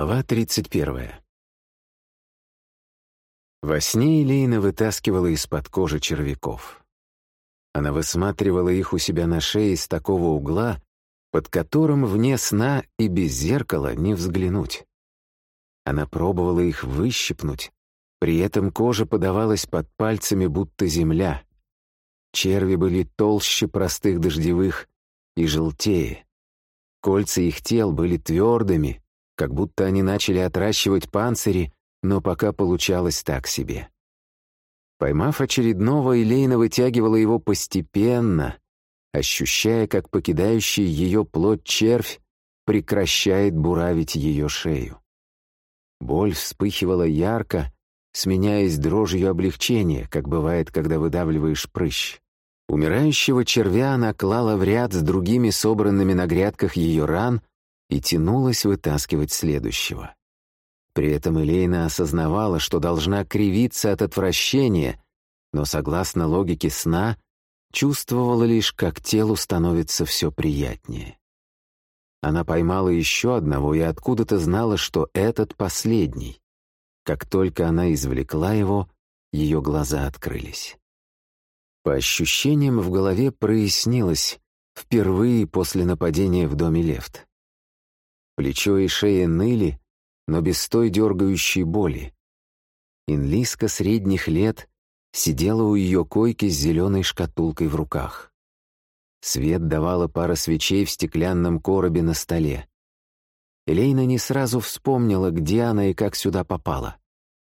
Глава 31. Во сне Элейна вытаскивала из-под кожи червяков. Она высматривала их у себя на шее с такого угла, под которым вне сна и без зеркала не взглянуть. Она пробовала их выщипнуть, при этом кожа подавалась под пальцами, будто земля. Черви были толще простых дождевых и желтее. Кольца их тел были твердыми, как будто они начали отращивать панцири, но пока получалось так себе. Поймав очередного, Элейна вытягивала его постепенно, ощущая, как покидающий ее плоть червь прекращает буравить ее шею. Боль вспыхивала ярко, сменяясь дрожью облегчения, как бывает, когда выдавливаешь прыщ. Умирающего червя она клала в ряд с другими собранными на грядках ее ран и тянулась вытаскивать следующего. При этом Элейна осознавала, что должна кривиться от отвращения, но, согласно логике сна, чувствовала лишь, как телу становится все приятнее. Она поймала еще одного и откуда-то знала, что этот последний. Как только она извлекла его, ее глаза открылись. По ощущениям в голове прояснилось впервые после нападения в доме Лефт. Плечо и шея ныли, но без той дергающей боли. Инлиска средних лет сидела у ее койки с зеленой шкатулкой в руках. Свет давала пара свечей в стеклянном коробе на столе. Элейна не сразу вспомнила, где она и как сюда попала.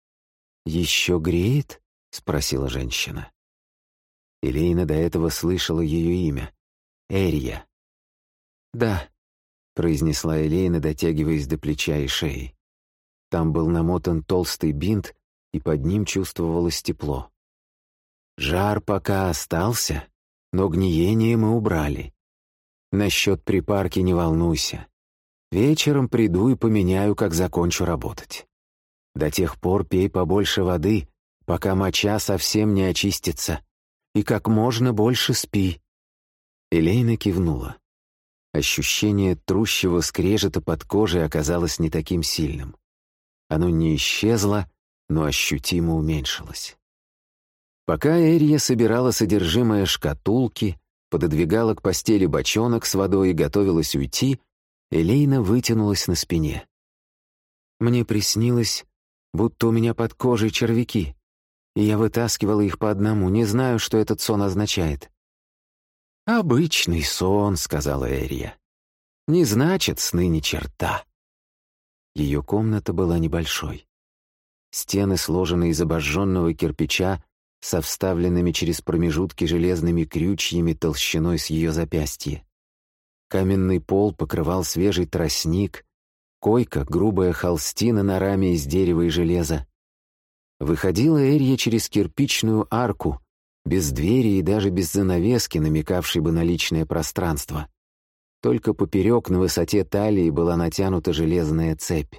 «Еще греет?» — спросила женщина. Элейна до этого слышала ее имя — Эрия. «Да», — произнесла Элейна, дотягиваясь до плеча и шеи. Там был намотан толстый бинт, и под ним чувствовалось тепло. «Жар пока остался, но гниение мы убрали. Насчет припарки не волнуйся. Вечером приду и поменяю, как закончу работать. До тех пор пей побольше воды, пока моча совсем не очистится, и как можно больше спи». Элейна кивнула. Ощущение трущего скрежета под кожей оказалось не таким сильным. Оно не исчезло, но ощутимо уменьшилось. Пока Эрия собирала содержимое шкатулки, пододвигала к постели бочонок с водой и готовилась уйти, Элейна вытянулась на спине. «Мне приснилось, будто у меня под кожей червяки, и я вытаскивала их по одному, не знаю, что этот сон означает». «Обычный сон», — сказала Эрия. «Не значит сны ни черта». Ее комната была небольшой. Стены сложены из обожженного кирпича со вставленными через промежутки железными крючьями толщиной с ее запястье. Каменный пол покрывал свежий тростник, койка — грубая холстина на раме из дерева и железа. Выходила Эрия через кирпичную арку, без двери и даже без занавески, намекавшей бы на личное пространство. Только поперек на высоте талии была натянута железная цепь.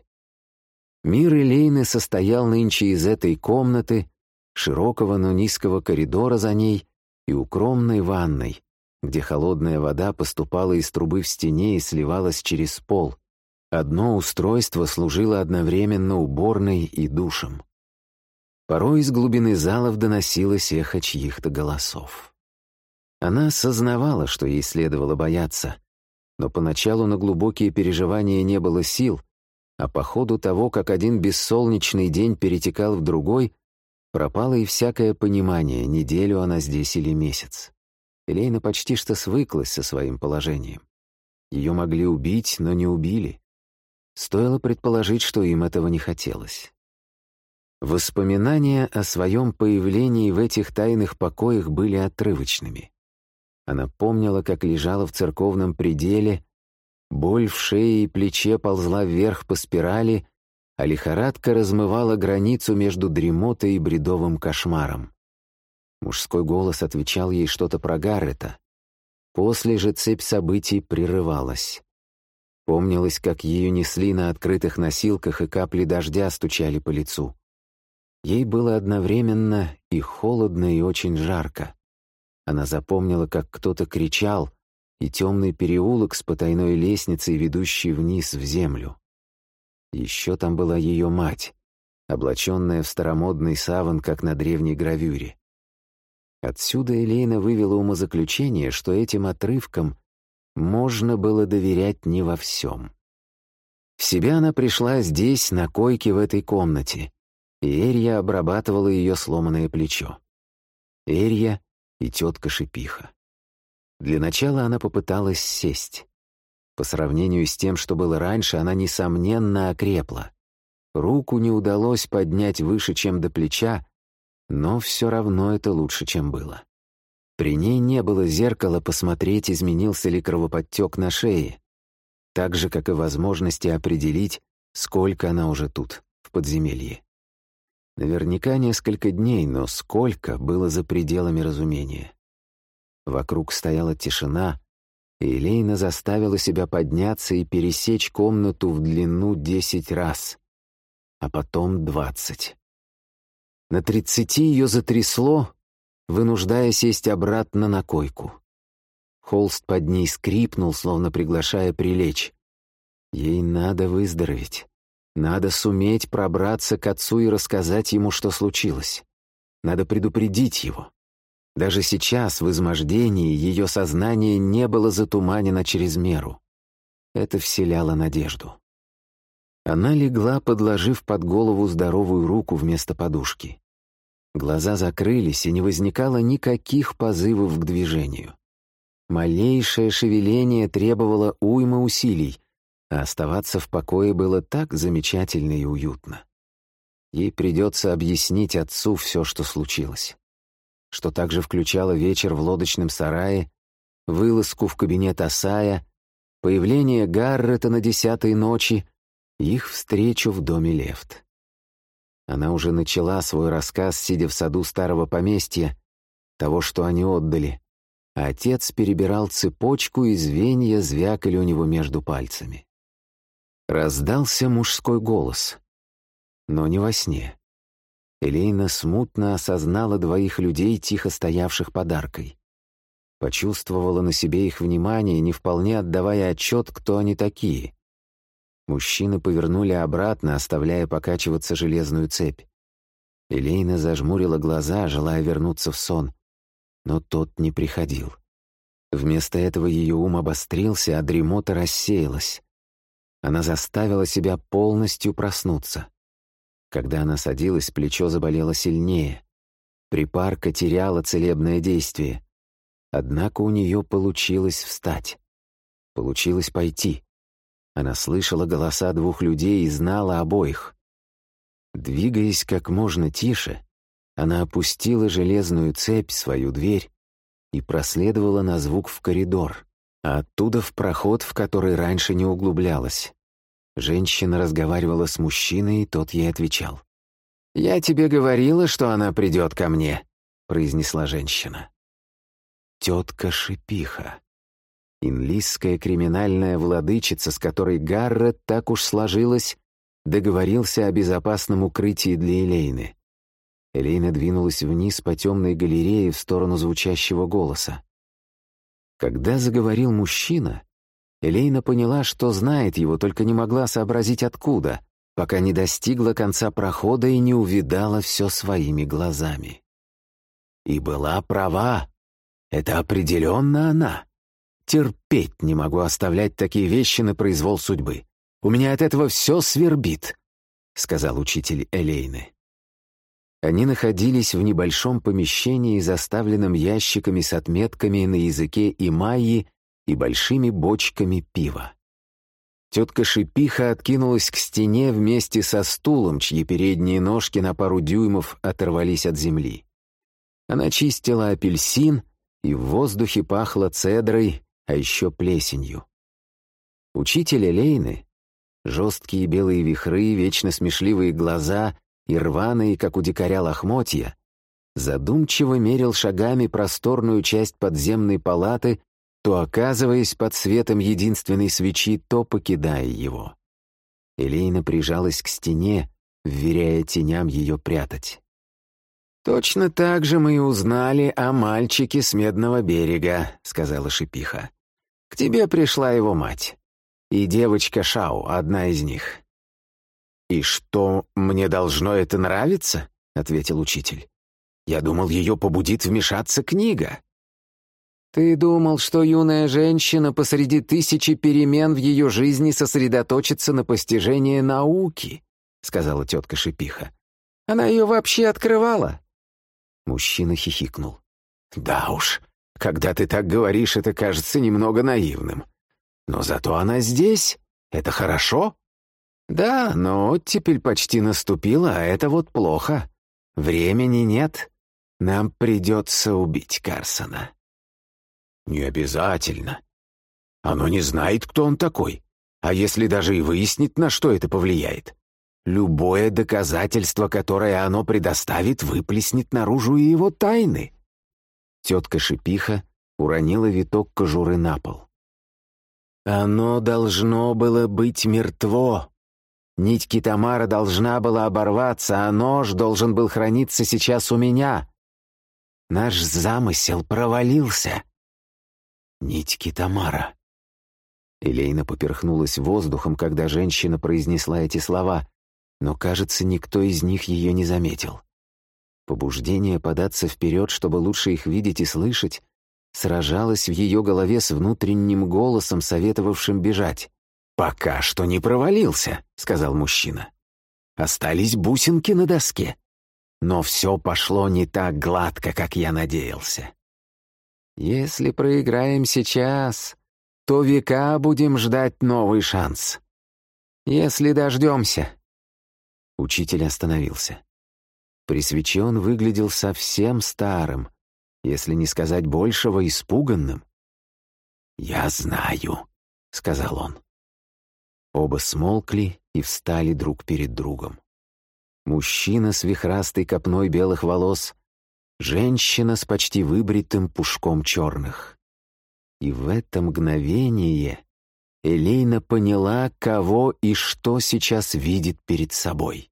Мир Элейны состоял нынче из этой комнаты, широкого, но низкого коридора за ней и укромной ванной, где холодная вода поступала из трубы в стене и сливалась через пол. Одно устройство служило одновременно уборной и душем. Порой из глубины залов доносилось эхо чьих-то голосов. Она осознавала, что ей следовало бояться, но поначалу на глубокие переживания не было сил, а по ходу того, как один бессолнечный день перетекал в другой, пропало и всякое понимание, неделю она здесь или месяц. Элейна почти что свыклась со своим положением. Ее могли убить, но не убили. Стоило предположить, что им этого не хотелось. Воспоминания о своем появлении в этих тайных покоях были отрывочными. Она помнила, как лежала в церковном пределе, боль в шее и плече ползла вверх по спирали, а лихорадка размывала границу между дремотой и бредовым кошмаром. Мужской голос отвечал ей что-то про Гаррета. После же цепь событий прерывалась. Помнилось, как ее несли на открытых носилках, и капли дождя стучали по лицу. Ей было одновременно и холодно, и очень жарко. Она запомнила, как кто-то кричал, и темный переулок с потайной лестницей, ведущей вниз в землю. Еще там была ее мать, облаченная в старомодный саван, как на древней гравюре. Отсюда Элейна вывела умозаключение, что этим отрывкам можно было доверять не во всем. В себя она пришла здесь, на койке в этой комнате, и Эрья обрабатывала ее сломанное плечо. Эрья и тетка Шипиха. Для начала она попыталась сесть. По сравнению с тем, что было раньше, она, несомненно, окрепла. Руку не удалось поднять выше, чем до плеча, но все равно это лучше, чем было. При ней не было зеркала посмотреть, изменился ли кровоподтек на шее, так же, как и возможности определить, сколько она уже тут, в подземелье. Наверняка несколько дней, но сколько было за пределами разумения. Вокруг стояла тишина, и Элейна заставила себя подняться и пересечь комнату в длину 10 раз, а потом 20. На 30 ее затрясло, вынуждая сесть обратно на койку. Холст под ней скрипнул, словно приглашая прилечь. Ей надо выздороветь. Надо суметь пробраться к отцу и рассказать ему, что случилось. Надо предупредить его. Даже сейчас, в измождении, ее сознание не было затуманено через меру. Это вселяло надежду. Она легла, подложив под голову здоровую руку вместо подушки. Глаза закрылись, и не возникало никаких позывов к движению. Малейшее шевеление требовало уймы усилий, а оставаться в покое было так замечательно и уютно. Ей придется объяснить отцу все, что случилось. Что также включало вечер в лодочном сарае, вылазку в кабинет Асая, появление Гаррета на 10-й ночи, их встречу в доме Лефт. Она уже начала свой рассказ, сидя в саду старого поместья, того, что они отдали, а отец перебирал цепочку, и звенья звякали у него между пальцами. Раздался мужской голос, но не во сне. Элейна смутно осознала двоих людей, тихо стоявших под аркой. Почувствовала на себе их внимание, не вполне отдавая отчет, кто они такие. Мужчины повернули обратно, оставляя покачиваться железную цепь. Элейна зажмурила глаза, желая вернуться в сон, но тот не приходил. Вместо этого ее ум обострился, а дремота рассеялась. Она заставила себя полностью проснуться. Когда она садилась, плечо заболело сильнее. Припарка теряла целебное действие. Однако у нее получилось встать. Получилось пойти. Она слышала голоса двух людей и знала обоих. Двигаясь как можно тише, она опустила железную цепь, свою дверь, и проследовала на звук в коридор, а оттуда в проход, в который раньше не углублялась. Женщина разговаривала с мужчиной, и тот ей отвечал. «Я тебе говорила, что она придет ко мне», — произнесла женщина. Тетка Шипиха. Инлисская криминальная владычица, с которой Гаррет, так уж сложилось, договорился о безопасном укрытии для Элейны. Элейна двинулась вниз по темной галерее в сторону звучащего голоса. Когда заговорил мужчина, Элейна поняла, что знает его, только не могла сообразить откуда, пока не достигла конца прохода и не увидала все своими глазами. И была права. Это определенно она. Терпеть не могу оставлять такие вещи на произвол судьбы. У меня от этого все свербит, — сказал учитель Элейны. Они находились в небольшом помещении, заставленном ящиками с отметками на языке и майи и большими бочками пива. Тетка Шипиха откинулась к стене вместе со стулом, чьи передние ножки на пару дюймов оторвались от земли. Она чистила апельсин, и в воздухе пахло цедрой, а еще плесенью. Учитель Элейны, жесткие белые вихры, вечно смешливые глаза и рваные, как у дикаря, лохмотья, задумчиво мерил шагами просторную часть подземной палаты, то оказываясь под светом единственной свечи, то покидая его. Элейна прижалась к стене, вверяя теням ее прятать. «Точно так же мы и узнали о мальчике с Медного берега», — сказала Шипиха. «К тебе пришла его мать. И девочка Шау, одна из них. «И что, мне должно это нравиться?» — ответил учитель. «Я думал, ее побудит вмешаться книга». «Ты думал, что юная женщина посреди тысячи перемен в ее жизни сосредоточится на постижении науки», — сказала тетка Шипиха. «Она ее вообще открывала?» Мужчина хихикнул. «Да уж, когда ты так говоришь, это кажется немного наивным. Но зато она здесь. Это хорошо?» «Да, но оттепель почти наступила, а это вот плохо. Времени нет. Нам придется убить Карсона». «Не обязательно. Оно не знает, кто он такой. А если даже и выяснит, на что это повлияет? Любое доказательство, которое оно предоставит, выплеснет наружу и его тайны». Тетка Шипиха уронила виток кожуры на пол. «Оно должно было быть мертво. Нить Китамара должна была оборваться, а нож должен был храниться сейчас у меня. Наш замысел провалился». «Нить Китамара». Элейна поперхнулась воздухом, когда женщина произнесла эти слова, но, кажется, никто из них ее не заметил. Побуждение податься вперед, чтобы лучше их видеть и слышать, сражалось в ее голове с внутренним голосом, советовавшим бежать. «Пока что не провалился», — сказал мужчина. «Остались бусинки на доске. Но все пошло не так гладко, как я надеялся. Если проиграем сейчас, то века будем ждать новый шанс. Если дождемся». Учитель остановился. При свече он выглядел совсем старым, если не сказать большего, испуганным. «Я знаю», — сказал он. Оба смолкли и встали друг перед другом. Мужчина с вихрастой копной белых волос, женщина с почти выбритым пушком черных. И в это мгновение Элейна поняла, кого и что сейчас видит перед собой.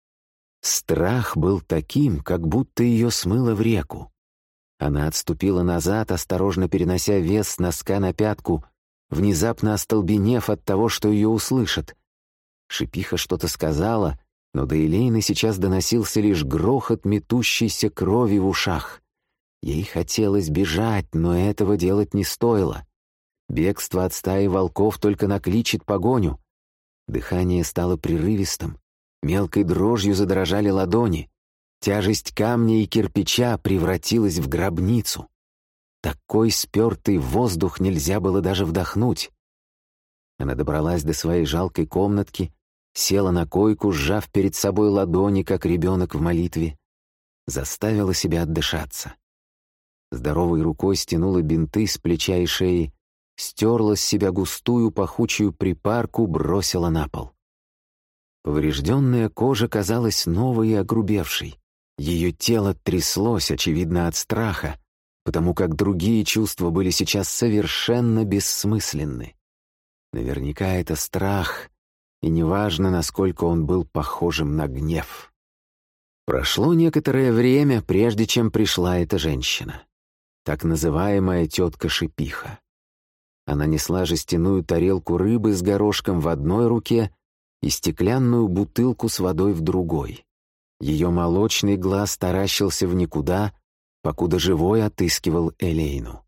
Страх был таким, как будто ее смыло в реку. Она отступила назад, осторожно перенося вес с носка на пятку, внезапно остолбенев от того, что ее услышат. Шипиха что-то сказала, но до Элейны сейчас доносился лишь грохот метущейся крови в ушах. Ей хотелось бежать, но этого делать не стоило. Бегство от стаи волков только накличет погоню. Дыхание стало прерывистым, мелкой дрожью задрожали ладони. Тяжесть камня и кирпича превратилась в гробницу. Такой спертый воздух нельзя было даже вдохнуть. Она добралась до своей жалкой комнатки, села на койку, сжав перед собой ладони, как ребенок в молитве, заставила себя отдышаться. Здоровой рукой стянула бинты с плеча и шеи, стерла с себя густую пахучую припарку, бросила на пол. Поврежденная кожа казалась новой и огрубевшей. Ее тело тряслось, очевидно, от страха, потому как другие чувства были сейчас совершенно бессмысленны. Наверняка это страх, и неважно, насколько он был похожим на гнев. Прошло некоторое время, прежде чем пришла эта женщина, так называемая тетка Шипиха. Она несла жестяную тарелку рыбы с горошком в одной руке и стеклянную бутылку с водой в другой. Ее молочный глаз таращился в никуда, покуда живой отыскивал Элейну.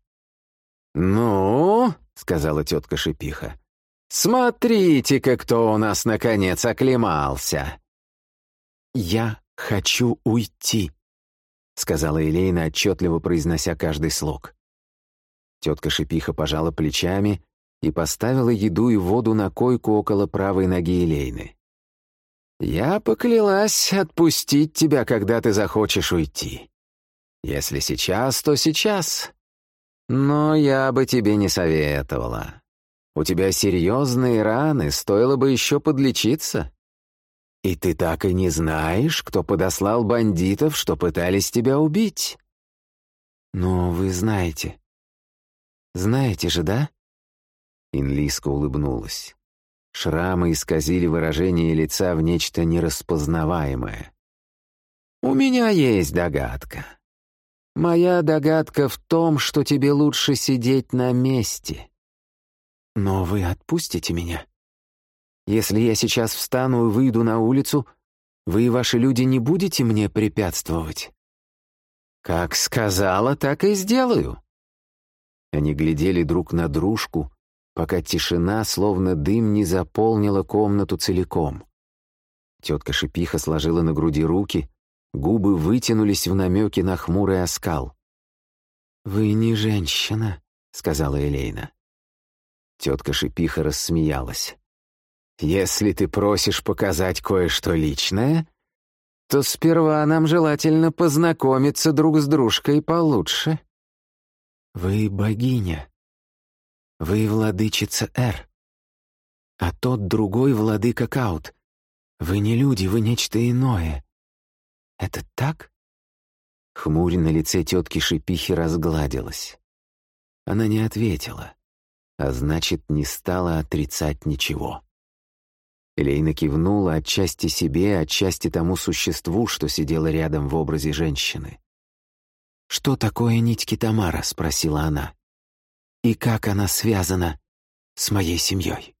«Ну, — сказала тетка Шипиха, — смотрите-ка, кто у нас наконец оклемался!» «Я хочу уйти», — сказала Элейна, отчетливо произнося каждый слог. Тетка Шипиха пожала плечами и поставила еду и воду на койку около правой ноги Элейны. «Я поклялась отпустить тебя, когда ты захочешь уйти. Если сейчас, то сейчас. Но я бы тебе не советовала. У тебя серьезные раны, стоило бы еще подлечиться. И ты так и не знаешь, кто подослал бандитов, что пытались тебя убить. Но вы знаете. Знаете же, да?» Инлиска улыбнулась. Шрамы исказили выражение лица в нечто нераспознаваемое. «У меня есть догадка. Моя догадка в том, что тебе лучше сидеть на месте. Но вы отпустите меня? Если я сейчас встану и выйду на улицу, вы и ваши люди не будете мне препятствовать?» «Как сказала, так и сделаю». Они глядели друг на дружку, пока тишина, словно дым, не заполнила комнату целиком. Тетка Шипиха сложила на груди руки, губы вытянулись в намеке на хмурый оскал. «Вы не женщина», — сказала Элейна. Тетка Шипиха рассмеялась. «Если ты просишь показать кое-что личное, то сперва нам желательно познакомиться друг с дружкой получше». «Вы богиня. Вы владычица Эр. А тот другой владыка Каут. Вы не люди, вы нечто иное. Это так?» Хмурь на лице тетки Шипихи разгладилась. Она не ответила, а значит, не стала отрицать ничего. Элейна кивнула отчасти себе, отчасти тому существу, что сидело рядом в образе женщины. «Что такое нить Китамара?» — спросила она. «И как она связана с моей семьей?»